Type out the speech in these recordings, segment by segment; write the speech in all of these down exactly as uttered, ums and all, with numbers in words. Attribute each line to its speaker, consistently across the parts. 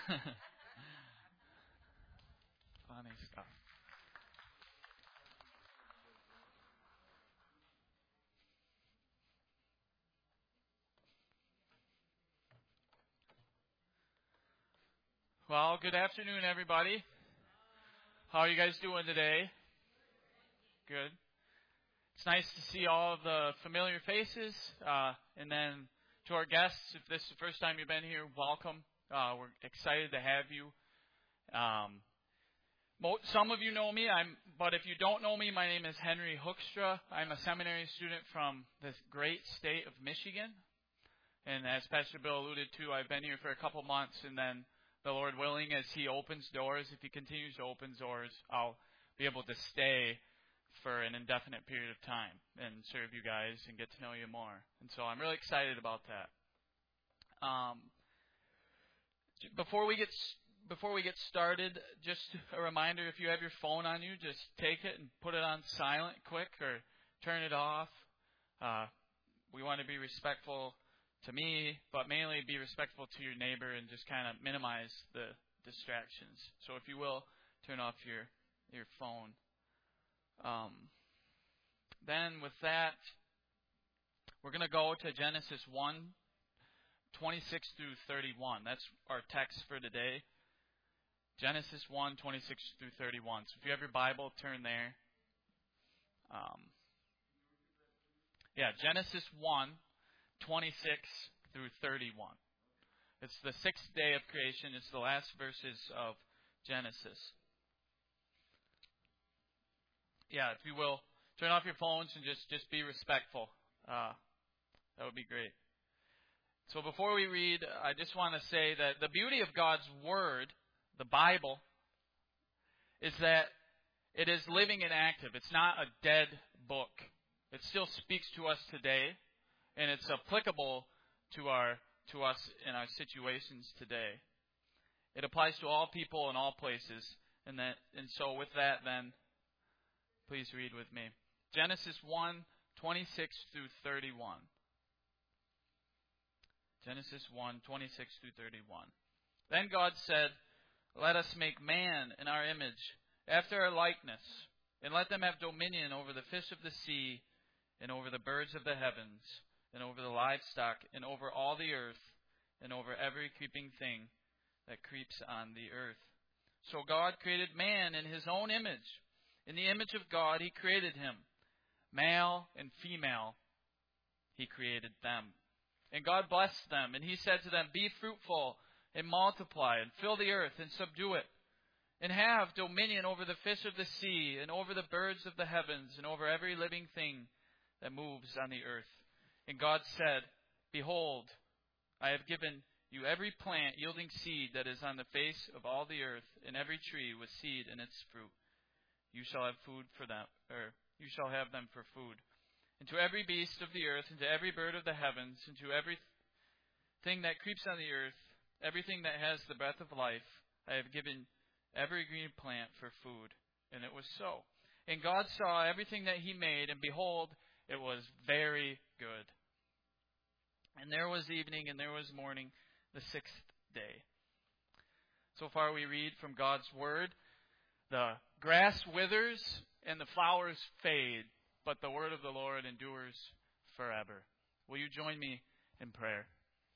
Speaker 1: Funny stuff. Well, good afternoon, everybody. How are you guys doing today? Good. It's nice to see all of the familiar faces. Uh, and then to our guests, if this is the first time you've been here, welcome. Uh, we're excited to have you. Um, some of you know me, I'm, but if you don't know me, my name is Henry Hoekstra. I'm a seminary student from this great state of Michigan. And as Pastor Bill alluded to, I've been here for a couple months, and then the Lord willing, as He opens doors, if He continues to open doors, I'll be able to stay for an indefinite period of time and serve you guys and get to know you more. And so I'm really excited about that. Um, before we get before we get started, just a reminder: if you have your phone on you, just take it and put it on silent, quick, or turn it off. Uh, we want to be respectful to me, but mainly be respectful to your neighbor and just kind of minimize the distractions. So if you will, turn off your your phone. Um, then with that, we're going to go to Genesis one, twenty-six through thirty-one. That's our text for today. Genesis one, twenty-six through thirty-one. So if you have your Bible, turn there. Um, yeah, Genesis one, twenty-six through thirty-one. It's the sixth day of creation. It's the last verses of Genesis. Yeah, if you will, turn off your phones and just, just be respectful. Uh, that would be great. So before we read, I just want to say that the beauty of God's Word, the Bible, is that it is living and active. It's not a dead book. It still speaks to us today, and it's applicable to our to us in our situations today. It applies to all people in all places, and that and so with that, then please read with me. Genesis one, twenty-six through thirty-one. Genesis one, twenty-six through thirty-one. Then God said, "Let us make man in our image, after our likeness, and let them have dominion over the fish of the sea, and over the birds of the heavens, and over the livestock, and over all the earth, and over every creeping thing that creeps on the earth." So God created man in His own image. In the image of God He created him. Male and female He created them. And God blessed them, and He said to them, "Be fruitful and multiply, and fill the earth and subdue it, and have dominion over the fish of the sea, and over the birds of the heavens, and over every living thing that moves on the earth." And God said, "Behold, I have given you every plant yielding seed that is on the face of all the earth, and every tree with seed in its fruit. You shall have food for them, or you shall have them for food. And to every beast of the earth, and to every bird of the heavens, and to every thing that creeps on the earth, everything that has the breath of life, I have given every green plant for food." And it was so. And God saw everything that He made, and behold, it was very good. And there was evening, and there was morning, the sixth day. So far we read from God's Word. The grass withers and the flowers fade, but the word of the Lord endures forever. Will you join me in prayer?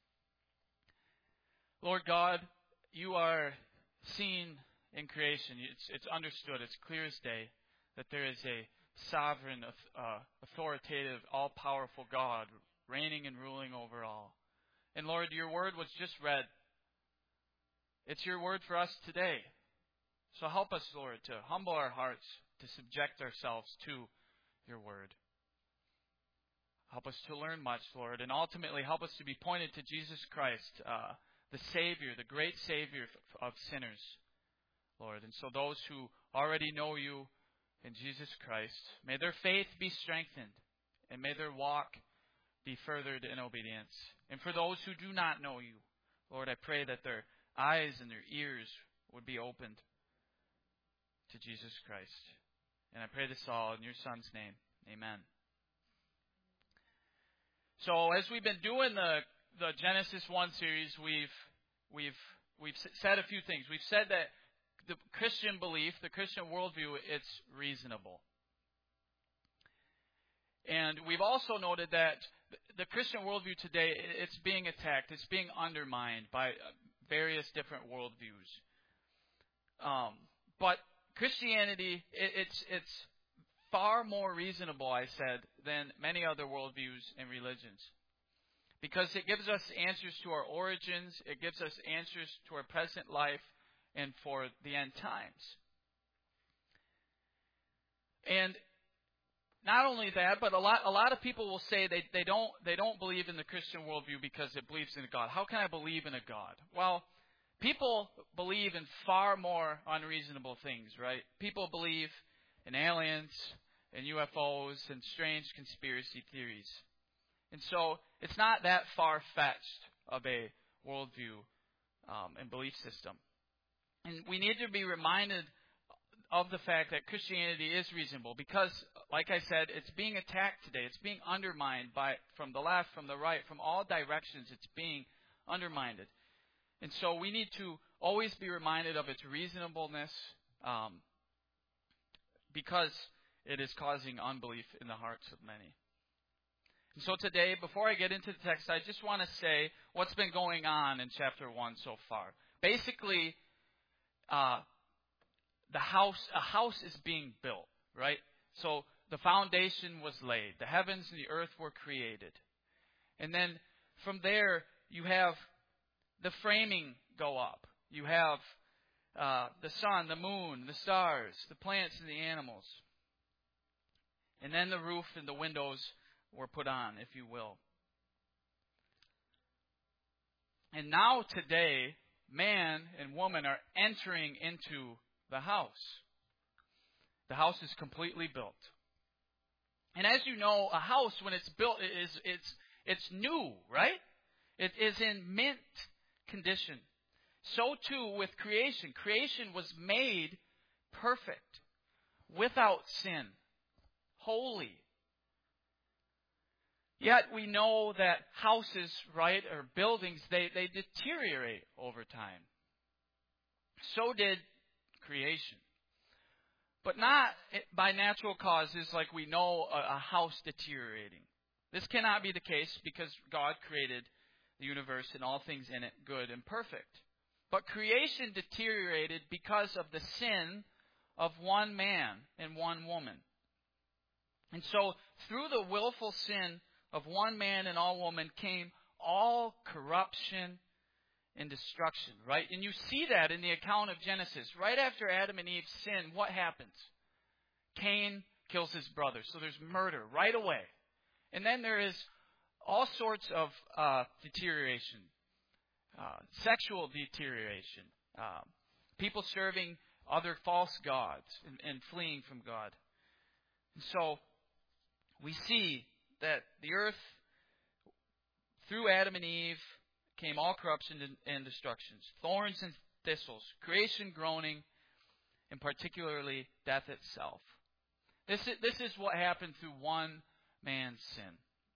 Speaker 1: Lord God, You are seen in creation. It's, it's understood, it's clear as day, that there is a sovereign, uh, authoritative, all-powerful God reigning and ruling over all. And Lord, Your word was just read. It's Your word for us today. So help us, Lord, to humble our hearts, to subject ourselves to Your word. Help us to learn much, Lord, and ultimately help us to be pointed to Jesus Christ, uh, the Savior, the great Savior of sinners, Lord. And so those who already know You in Jesus Christ, may their faith be strengthened, and may their walk be furthered in obedience. And for those who do not know You, Lord, I pray that their eyes and their ears would be opened to Jesus Christ. And I pray this all in Your Son's name. Amen. So as we've been doing the, the Genesis one series, we've we've we've said a few things. We've said that the Christian belief, the Christian worldview, it's reasonable. And we've also noted that the Christian worldview today, it's being attacked, it's being undermined by various different worldviews. Um, but Christianity, it, it's it's far more reasonable, I said, than many other worldviews and religions. Because it gives us answers to our origins, it gives us answers to our present life, and for the end times. And not only that, but a lot a lot of people will say they, they don't they don't believe in the Christian worldview because it believes in a God. How can I believe in a God? Well, people believe in far more unreasonable things, right? People believe in aliens and U F Os and strange conspiracy theories. And so it's not that far-fetched of a worldview um, and belief system. And we need to be reminded of the fact that Christianity is reasonable because, like I said, it's being attacked today. It's being undermined by from the left, from the right, from all directions. It's being undermined. And so we need to always be reminded of its reasonableness um, because it is causing unbelief in the hearts of many. And so today, before I get into the text, I just want to say what's been going on in chapter one so far. Basically, uh, the house, a house is being built, right? So the foundation was laid. The heavens and the earth were created. And then from there, you have the framing go up. You have uh, the sun, the moon, the stars, the plants and the animals. And then the roof and the windows were put on, if you will. And now today, man and woman are entering into the house. The house is completely built. And as you know, a house, when it's built, is it's it's new, right? It is in mint condition. So too with creation. Creation was made perfect, without sin, holy. Yet we know that houses, right, or buildings, they, they deteriorate over time. So did creation. But not by natural causes like we know a, a house deteriorating. This cannot be the case because God created the universe and all things in it good and perfect. But creation deteriorated because of the sin of one man and one woman. And so through the willful sin of one man and all woman came all corruption and destruction, right? And you see that in the account of Genesis. Right after Adam and Eve sin, what happens? Cain kills his brother. So there's murder right away. And then there is all sorts of uh, deterioration, uh, sexual deterioration, uh, people serving other false gods and, and fleeing from God. And so we see that the earth, through Adam and Eve, came all corruption and destructions, thorns and thistles, creation groaning, and particularly death itself. This is, this is what happened through one man's sin.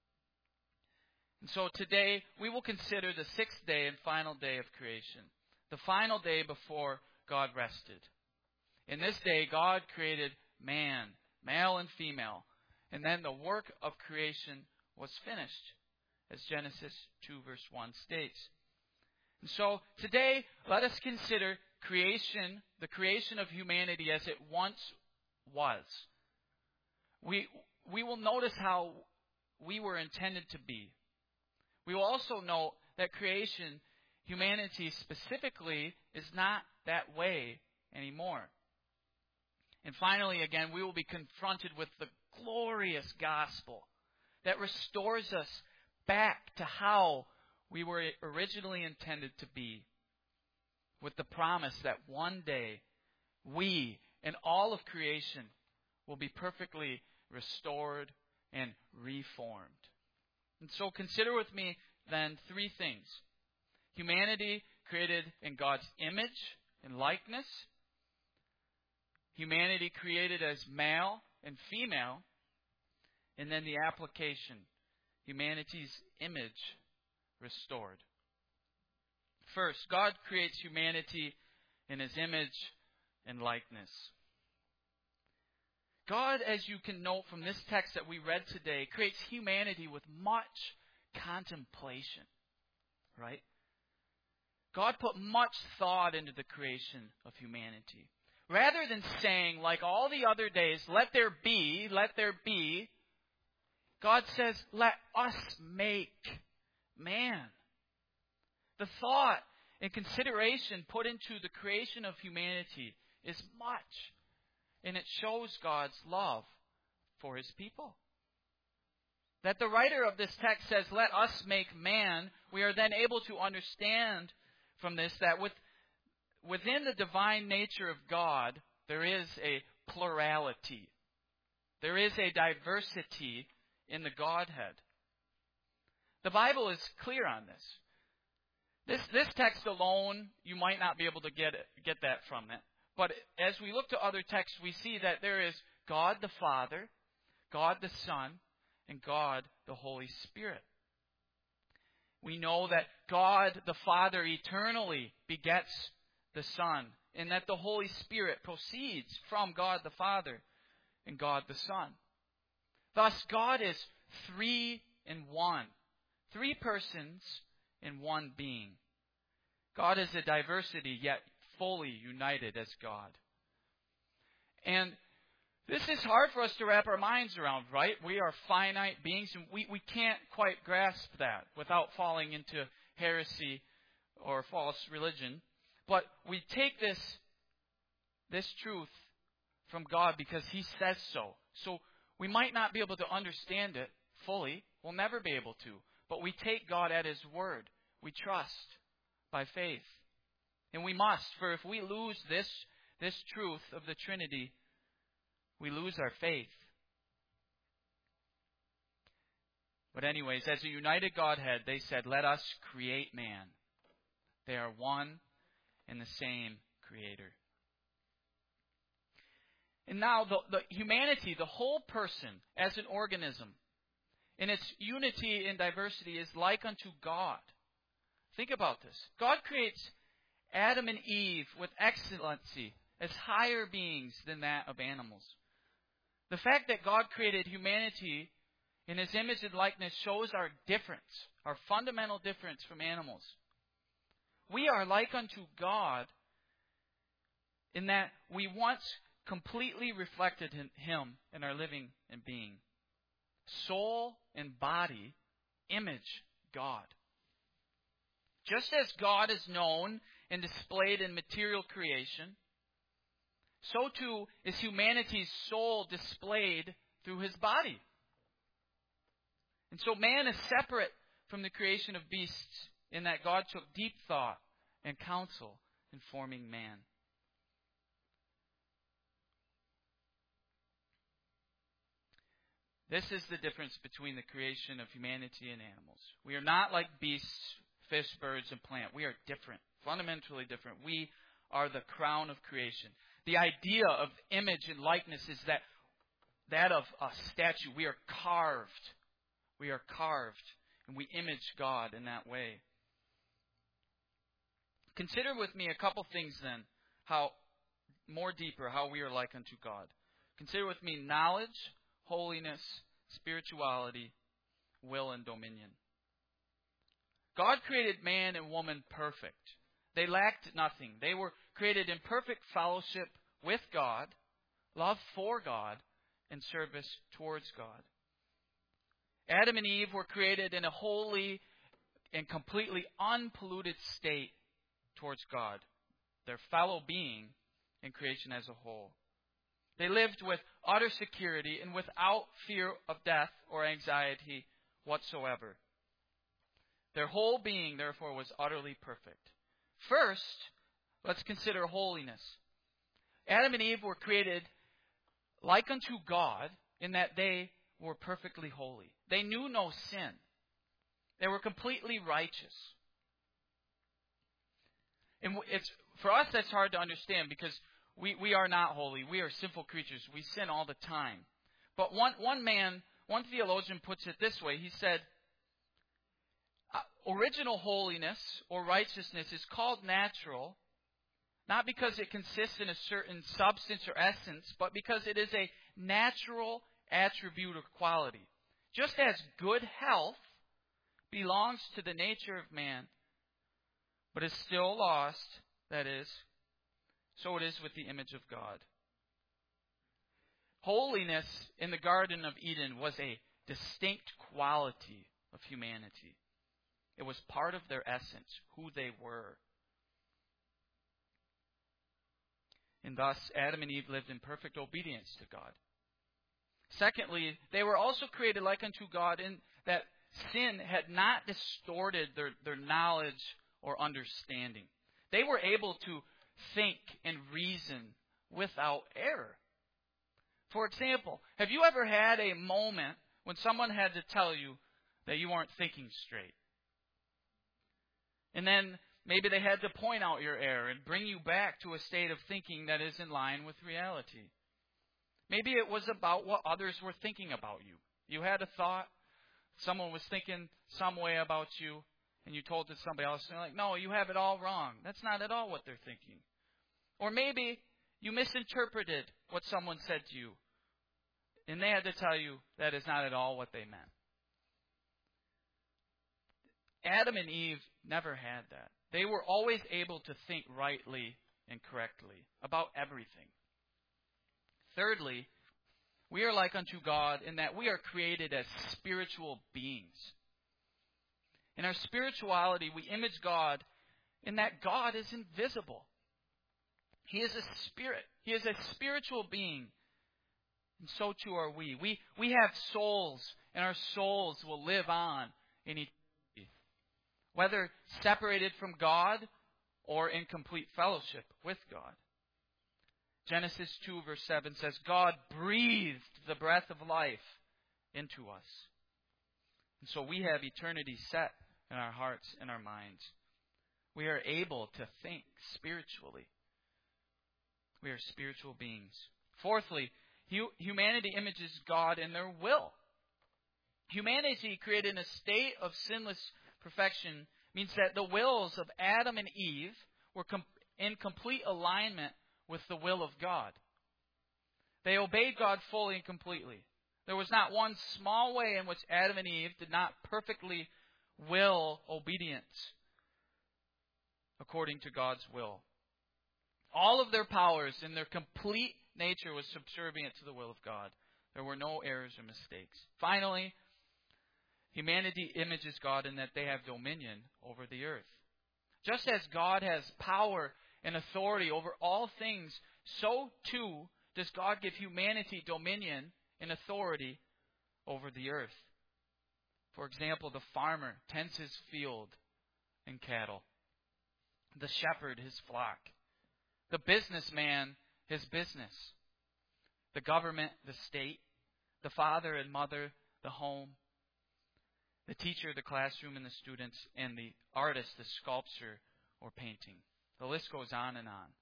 Speaker 1: And so today we will consider the sixth day and final day of creation, the final day before God rested. In this day, God created man, male and female, and then the work of creation was finished, as Genesis two verse one states. And so today, let us consider creation, the creation of humanity as it once was. We we will notice how we were intended to be. We will also note that creation, humanity specifically, is not that way anymore. And finally, again, we will be confronted with the glorious gospel that restores us back to how we were originally intended to be, with the promise that one day we and all of creation will be perfectly restored and reformed. And so consider with me then three things. Humanity created in God's image and likeness. Humanity created as male and female. And then the application, humanity's image restored. First, God creates humanity in His image and likeness. God, as you can note from this text that we read today, creates humanity with much contemplation. Right? God put much thought into the creation of humanity. Rather than saying, like all the other days, let there be, let there be, God says, let us make man. The thought and consideration put into the creation of humanity is much. And it shows God's love for His people. That the writer of this text says, let us make man, we are then able to understand from this that with, within the divine nature of God, there is a plurality. There is a diversity in the Godhead. The Bible is clear on this. This, this text alone, you might not be able to get it, get that from it. But as we look to other texts, we see that there is God the Father, God the Son, and God the Holy Spirit. We know that God the Father eternally begets the Son, and that the Holy Spirit proceeds from God the Father and God the Son. Thus, God is three in one. Three persons in one being. God is a diversity, yet fully united as God. And this is hard for us to wrap our minds around, right? We are finite beings, and we, we can't quite grasp that without falling into heresy or false religion. But we take this, this truth from God because He says so. So we might not be able to understand it fully. We'll never be able to. But we take God at His word. We trust by faith. And we must, for if we lose this, this truth of the Trinity, we lose our faith. But anyways, as a united Godhead, they said, let us create man. They are one and the same Creator. And now the, the humanity, the whole person as an organism, in its unity and diversity is like unto God. Think about this. God creates Adam and Eve with excellency as higher beings than that of animals. The fact that God created humanity in His image and likeness shows our difference, our fundamental difference from animals. We are like unto God in that we once completely reflected Him in our living and being. Soul and body image God. Just as God is known and displayed in material creation, so too is humanity's soul displayed through His body. And so man is separate from the creation of beasts in that God took deep thought and counsel in forming man. This is the difference between the creation of humanity and animals. We are not like beasts, fish, birds, and plant. We are different, fundamentally different. We are the crown of creation. The idea of image and likeness is that that of a statue. We are carved. We are carved, and we image God in that way. Consider with me a couple things then, how more deeper, how we are like unto God. Consider with me knowledge, holiness, spirituality, will, and dominion. God created man and woman perfect. They lacked nothing. They were created in perfect fellowship with God, love for God, and service towards God. Adam and Eve were created in a holy and completely unpolluted state towards God, their fellow being in creation as a whole. They lived with utter security and without fear of death or anxiety whatsoever. Their whole being, therefore, was utterly perfect. First, let's consider holiness. Adam and Eve were created like unto God in that they were perfectly holy. They knew no sin. They were completely righteous. And it's for us, that's hard to understand because we, we are not holy. We are sinful creatures. We sin all the time. But one, one man, one theologian puts it this way. He said, original holiness or righteousness is called natural, not because it consists in a certain substance or essence, but because it is a natural attribute or quality. Just as good health belongs to the nature of man, but is still lost, that is, so it is with the image of God. Holiness in the Garden of Eden was a distinct quality of humanity. It was part of their essence, who they were. And thus, Adam and Eve lived in perfect obedience to God. Secondly, they were also created like unto God in that sin had not distorted their, their knowledge or understanding. They were able to think and reason without error. For example, have you ever had a moment when someone had to tell you that you weren't thinking straight? And then maybe they had to point out your error and bring you back to a state of thinking that is in line with reality. Maybe it was about what others were thinking about you. You had a thought, someone was thinking some way about you, and you told it to somebody else, and they're like, no, you have it all wrong. That's not at all what they're thinking. Or maybe you misinterpreted what someone said to you, and they had to tell you that is not at all what they meant. Adam and Eve never had that. They were always able to think rightly and correctly about everything. Thirdly, we are like unto God in that we are created as spiritual beings. In our spirituality, we image God in that God is invisible. He is a spirit. He is a spiritual being. And so too are we. We, we have souls, and our souls will live on in eternity. Whether separated from God or in complete fellowship with God. Genesis two verse seven says, God breathed the breath of life into us. And so we have eternity set in our hearts and our minds. We are able to think spiritually. We are spiritual beings. Fourthly, humanity images God in their will. Humanity created in a state of sinless perfection means that the wills of Adam and Eve were com- in complete alignment with the will of God. They obeyed God fully and completely. There was not one small way in which Adam and Eve did not perfectly will obedience according to God's will. All of their powers in their complete nature was subservient to the will of God. There were no errors or mistakes. Finally, humanity images God in that they have dominion over the earth. Just as God has power and authority over all things, so too does God give humanity dominion and authority over the earth. For example, the farmer tends his field and cattle. The shepherd his flock. The businessman his business. The government, the state. The father and mother, the home. The teacher, the classroom, and the students. And the artist, the sculpture or painting. The list goes on and on.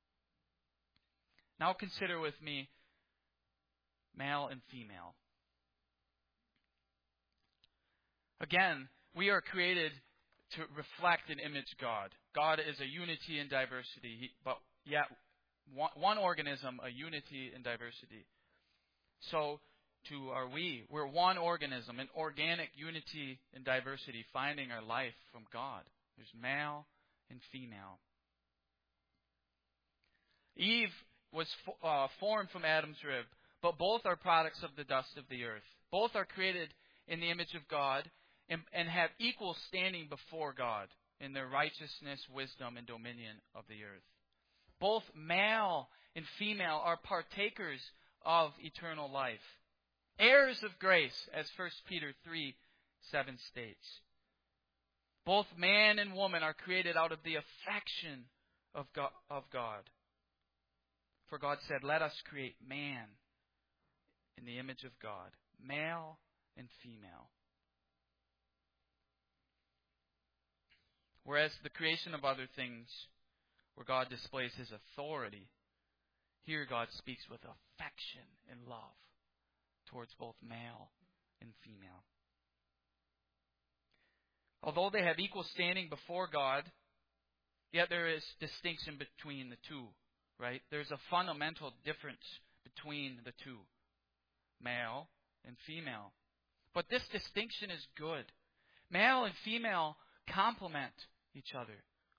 Speaker 1: Now consider with me male and female. Again, we are created to reflect and image God. God is a unity in diversity, but yet one organism, a unity in diversity. So too are we. We're one organism, an organic unity in diversity, finding our life from God. There's male and female. Eve was uh, formed from Adam's rib, but both are products of the dust of the earth. Both are created in the image of God and, and have equal standing before God in their righteousness, wisdom, and dominion of the earth. Both male and female are partakers of eternal life. Heirs of grace, as First Peter three seven states. Both man and woman are created out of the affection of God. Of God. For God said, let us create man in the image of God, male and female. Whereas the creation of other things, where God displays His authority, here God speaks with affection and love towards both male and female. Although they have equal standing before God, yet there is distinction between the two, right? There's a fundamental difference between the two, male and female. But this distinction is good. Male and female complement each other.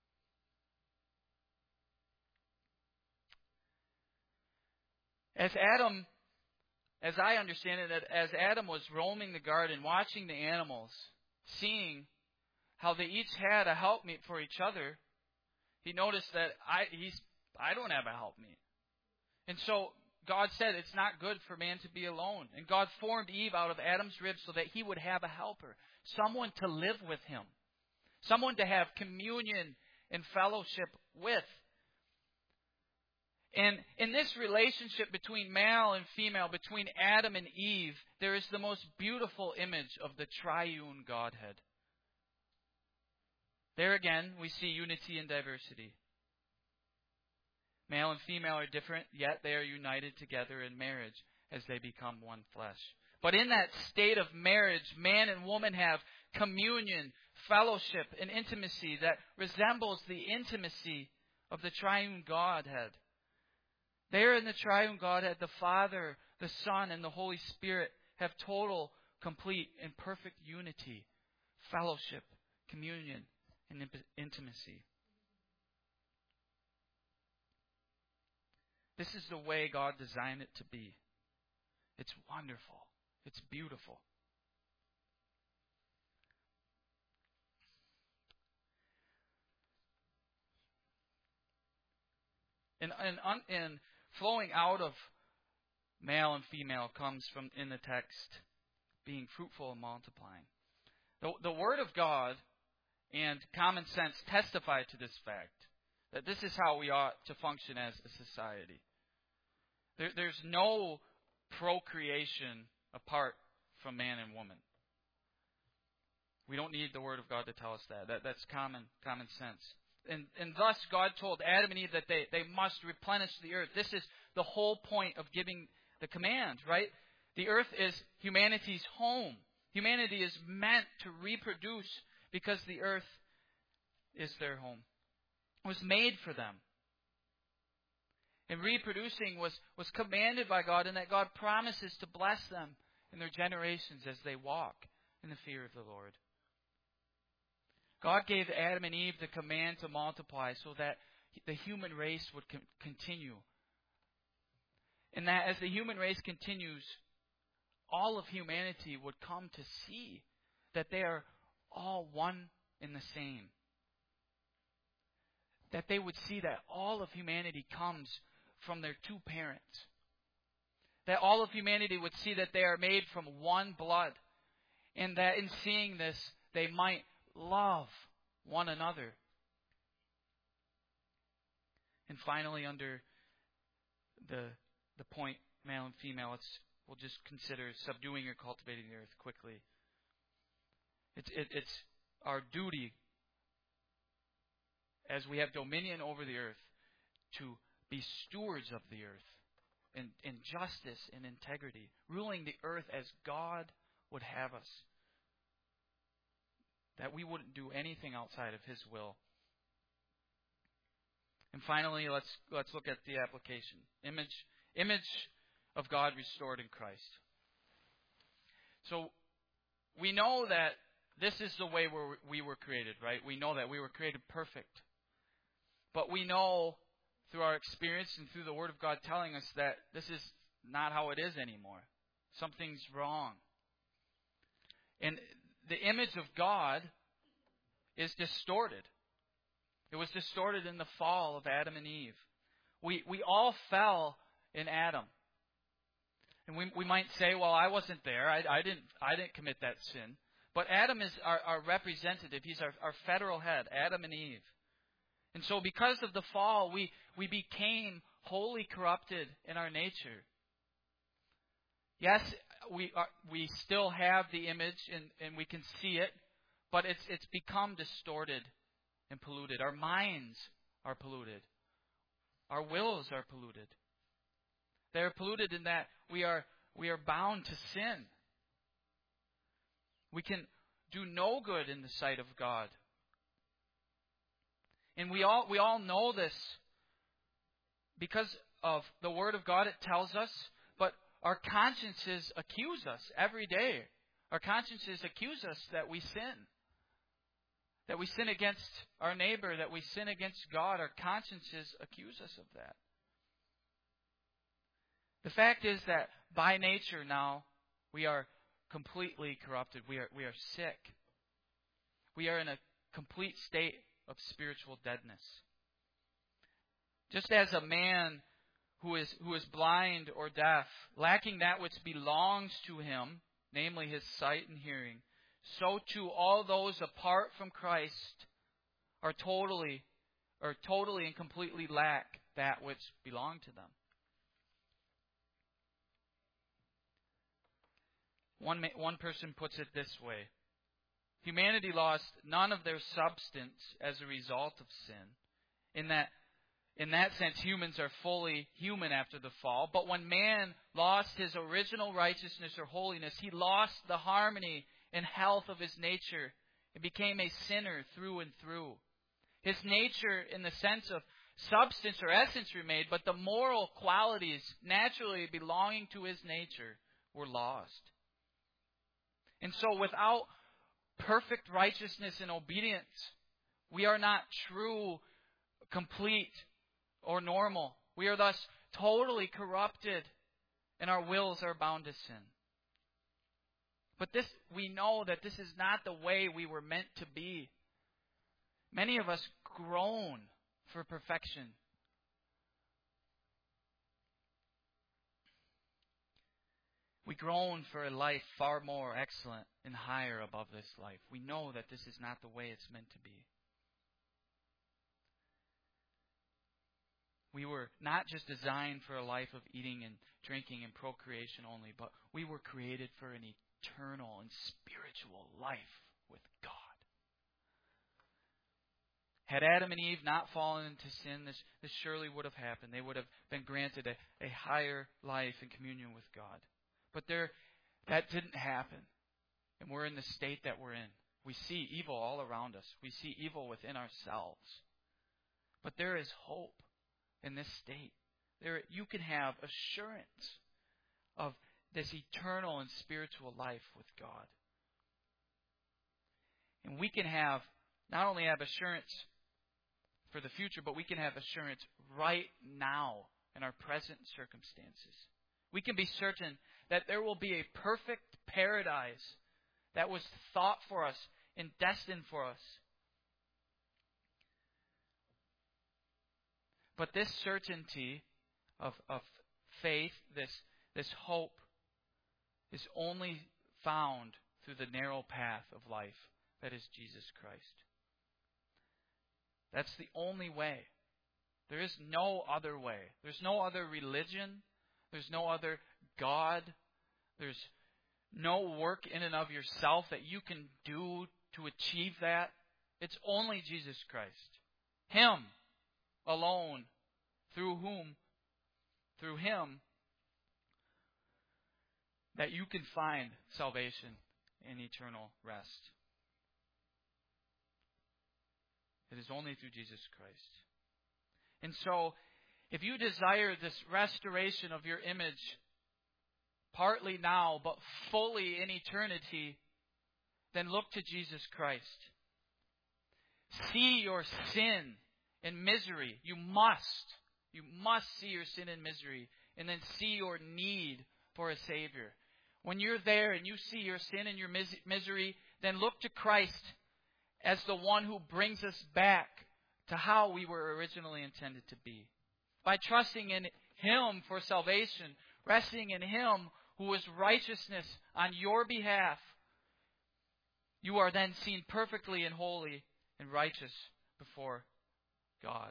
Speaker 1: As Adam, as I understand it, as Adam was roaming the garden, watching the animals, seeing how they each had a helpmeet for each other, he noticed that I he's I don't have a helpmeet. And so God said it's not good for man to be alone. And God formed Eve out of Adam's rib so that he would have a helper, someone to live with him, someone to have communion and fellowship with. And in this relationship between male and female, between Adam and Eve, there is the most beautiful image of the triune Godhead. There again, we see unity and diversity. Male and female are different, yet they are united together in marriage as they become one flesh. But in that state of marriage, man and woman have communion, fellowship, and intimacy that resembles the intimacy of the triune Godhead. There in the triune Godhead, the Father, the Son, and the Holy Spirit have total, complete, and perfect unity, fellowship, communion, and intimacy. This is the way God designed it to be. It's wonderful. It's beautiful. And, and, and flowing out of male and female comes from, in the text, being fruitful and multiplying. The, the Word of God and common sense testify to this fact, that this is how we ought to function as a society. There, there's no procreation apart from man and woman. We don't need the Word of God to tell us that. that that's common common sense. And, and thus God told Adam and Eve that they, they must replenish the earth. This is the whole point of giving the command, right? The earth is humanity's home. Humanity is meant to reproduce because the earth is their home. It was made for them. And reproducing was, was commanded by God, and that God promises to bless them and their generations as they walk in the fear of the Lord. God gave Adam and Eve the command to multiply so that the human race would con- continue. And that as the human race continues, all of humanity would come to see that they are all one and the same. That they would see that all of humanity comes from their two parents. That all of humanity would see that they are made from one blood. And that in seeing this, they might love one another. And finally, under the the point, male and female, it's, we'll just consider subduing or cultivating the earth quickly. It's, it, it's our duty, as we have dominion over the earth, to be stewards of the earth in, in justice and integrity, ruling the earth as God would have us. That we wouldn't do anything outside of His will. And finally, let's let's look at the application. Image image of God restored in Christ. So we know that this is the way where we were created, right? We know that we were created perfect. But we know through our experience and through the Word of God telling us that this is not how it is anymore. Something's wrong. And the image of God is distorted. It was distorted in the fall of Adam and Eve. We we all fell in Adam. And we we might say, well, I wasn't there. I, I didn't I didn't commit that sin. But Adam is our, our representative. He's our, our federal head, Adam and Eve. And so because of the fall, we, we became wholly corrupted in our nature. Yes, we are, we still have the image and, and we can see it, but it's it's become distorted and polluted. Our minds are polluted. Our wills are polluted. They are polluted in that we are we are bound to sin. We can do no good in the sight of God. And we all we all know this because of the Word of God. It tells us, but our consciences accuse us every day. Our consciences accuse us that we sin. That we sin against our neighbor, that we sin against God. Our consciences accuse us of that. The fact is that by nature now, we are completely corrupted. We are, we are sick. We are in a complete state of spiritual deadness. Just as a man who is, who is blind or deaf, lacking that which belongs to him, namely his sight and hearing, so too all those apart from Christ are totally, or totally and completely lack that which belonged to them. One, one person puts it this way. Humanity lost none of their substance as a result of sin. In that, in that sense, humans are fully human after the fall. But when man lost his original righteousness or holiness, he lost the harmony and health of his nature and became a sinner through and through. His nature, in the sense of substance or essence, remained, but the moral qualities naturally belonging to his nature were lost. And so without perfect righteousness and obedience, we are not true, complete, or normal. We are thus totally corrupted, and our wills are bound to sin. But this, we know that this is not the way we were meant to be. Many of us groan for perfection. We groan for a life far more excellent and higher above this life. We know that this is not the way it's meant to be. We were not just designed for a life of eating and drinking and procreation only, but we were created for an eternal and spiritual life with God. Had Adam and Eve not fallen into sin, this, this surely would have happened. They would have been granted a, a higher life in communion with God. But there, that didn't happen. And we're in the state that we're in. We see evil all around us. We see evil within ourselves. But there is hope in this state. There, you can have assurance of this eternal and spiritual life with God. And we can have, not only have assurance for the future, but we can have assurance right now in our present circumstances. We can be certain that there will be a perfect paradise that was thought for us and destined for us. But this certainty of, of faith, this, this hope, is only found through the narrow path of life that is Jesus Christ. That's the only way. There is no other way. There's no other religion. There's no other God. There's no work in and of yourself that you can do to achieve that. It's only Jesus Christ. Him alone, through whom, through Him, that you can find salvation and eternal rest. It is only through Jesus Christ. And so, if you desire this restoration of your image, partly now, but fully in eternity, then look to Jesus Christ. See your sin and misery. You must. You must see your sin and misery, and then see your need for a Savior. When you're there and you see your sin and your mis- misery, then look to Christ as the one who brings us back to how we were originally intended to be. By trusting in Him for salvation, resting in Him who is righteousness on your behalf, you are then seen perfectly and holy and righteous before God.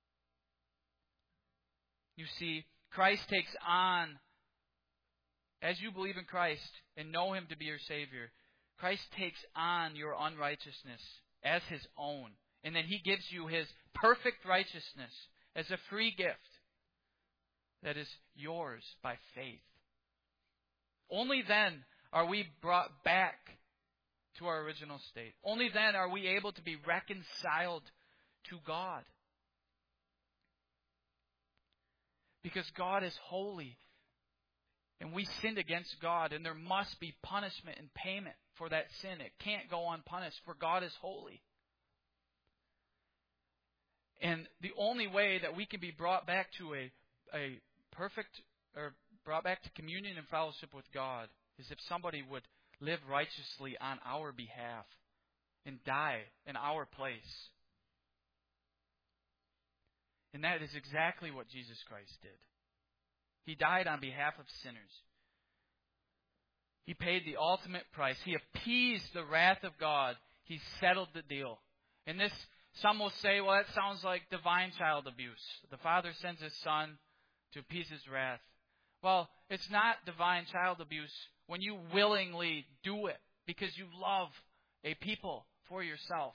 Speaker 1: You see, Christ takes on, as you believe in Christ and know Him to be your Savior, Christ takes on your unrighteousness as His own. And then He gives you His perfect righteousness as a free gift that is yours by faith. Only then are we brought back to our original state. Only then are we able to be reconciled to God. Because God is holy. And we sinned against God, and there must be punishment and payment for that sin. It can't go unpunished, for God is holy. And the only way that we can be brought back to a, a perfect, or brought back to communion and fellowship with God, is if somebody would live righteously on our behalf and die in our place. And that is exactly what Jesus Christ did. He died on behalf of sinners. He paid the ultimate price. He appeased the wrath of God. He settled the deal. And this, some will say, well, that sounds like divine child abuse. The Father sends His Son to appease His wrath. Well, it's not divine child abuse when you willingly do it because you love a people for yourself.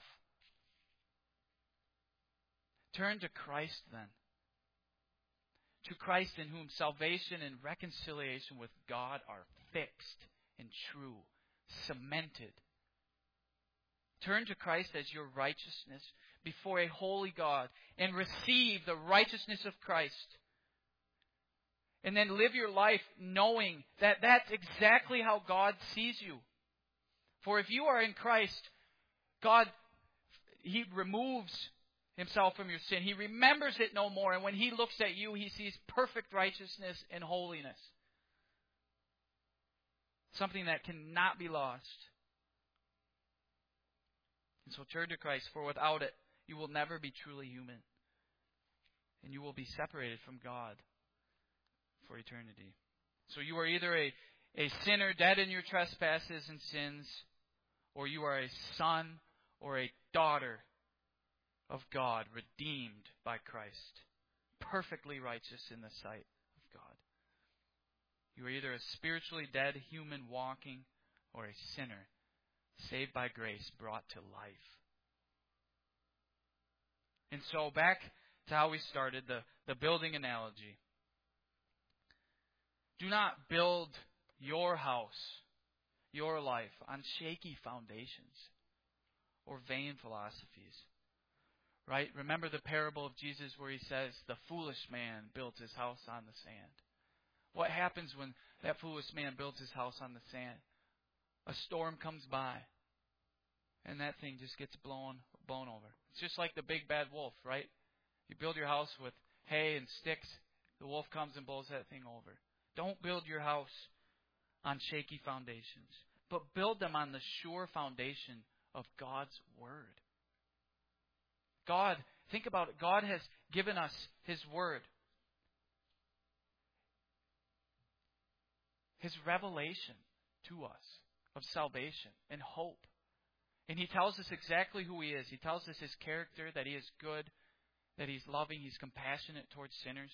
Speaker 1: Turn to Christ then. To Christ in whom salvation and reconciliation with God are fixed and true, cemented. Turn to Christ as your righteousness before a holy God and receive the righteousness of Christ. And then live your life knowing that that's exactly how God sees you. For if you are in Christ, God, He removes Himself from your sin. He remembers it no more. And when He looks at you, He sees perfect righteousness and holiness. Something that cannot be lost. And so turn to Christ, for without it, you will never be truly human. And you will be separated from God for eternity. So you are either a, a sinner dead in your trespasses and sins, or you are a son or a daughter of God, redeemed by Christ, perfectly righteous in the sight of God. You are either a spiritually dead human walking or a sinner saved by grace, brought to life. And so back to how we started, the, the building analogy. Do not build your house, your life, on shaky foundations or vain philosophies. Right? Remember the parable of Jesus where He says, the foolish man built his house on the sand. What happens when that foolish man builds his house on the sand? A storm comes by, and that thing just gets blown blown over. It's just like the big bad wolf, right? You build your house with hay and sticks, the wolf comes and blows that thing over. Don't build your house on shaky foundations, but build them on the sure foundation of God's Word. God, think about it. God has given us His Word. His revelation to us of salvation and hope. And He tells us exactly who He is. He tells us His character, that He is good, that He's loving, He's compassionate towards sinners.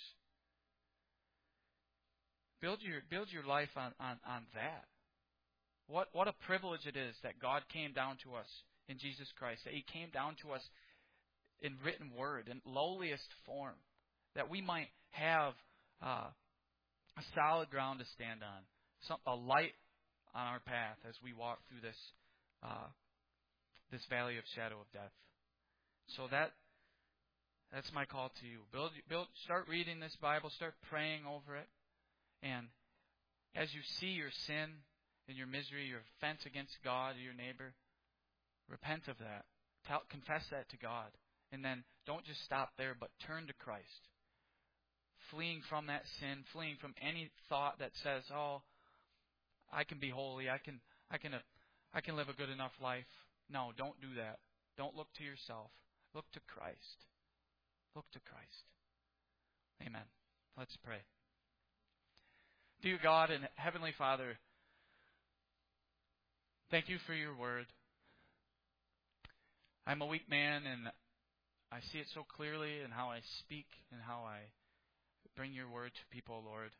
Speaker 1: Build your build your life on, on, on that. What what a privilege it is that God came down to us in Jesus Christ, that He came down to us in written word, in lowliest form, that we might have uh, a solid ground to stand on, some, a light on our path as we walk through this uh, this valley of shadow of death. So that that's my call to you. Build, build, start reading this Bible, start praying over it, and as you see your sin and your misery, your offense against God or your neighbor, repent of that. Tell, confess that to God. And then don't just stop there, but turn to Christ. Fleeing from that sin, fleeing from any thought that says, "Oh, I can be holy. I can, I can, uh, I can live a good enough life." No, don't do that. Don't look to yourself. Look to Christ. Look to Christ. Amen. Let's pray. Dear God and Heavenly Father, thank you for your word. I'm a weak man, and I see it so clearly in how I speak and how I bring your word to people, Lord.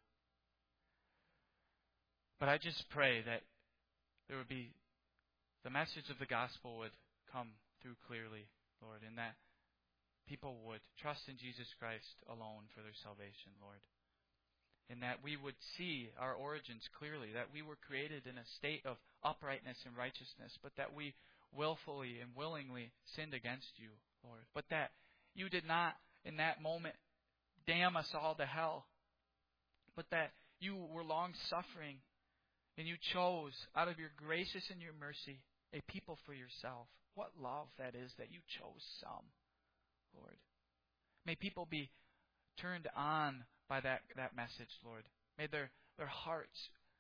Speaker 1: But I just pray that there would be, the message of the gospel would come through clearly, Lord, and that people would trust in Jesus Christ alone for their salvation, Lord. and that we would see our origins clearly, that we were created in a state of uprightness and righteousness, but that we willfully and willingly sinned against you, Lord. But that you did not, in that moment, damn us all to hell, but that you were long-suffering, and you chose, out of your gracious and your mercy, a people for yourself. What love that is, that you chose some, Lord. May people be turned on by that, that message, Lord. May their, their hearts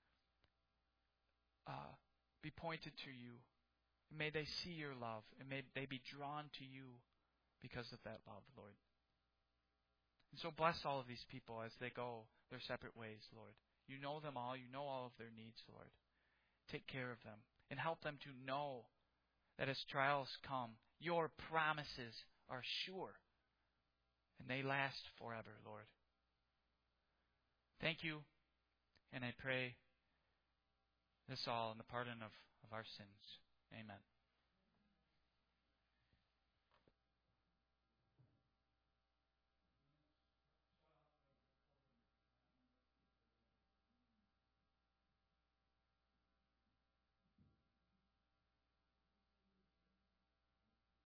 Speaker 1: uh, be pointed to you. May they see your love, and may they be drawn to you because of that love, Lord. And so bless all of these people as they go their separate ways, Lord. You know them all. You know all of their needs, Lord. Take care of them and help them to know that as trials come, your promises are sure and they last forever, Lord. Thank you, and I pray this all in the pardon of, of our sins. Amen.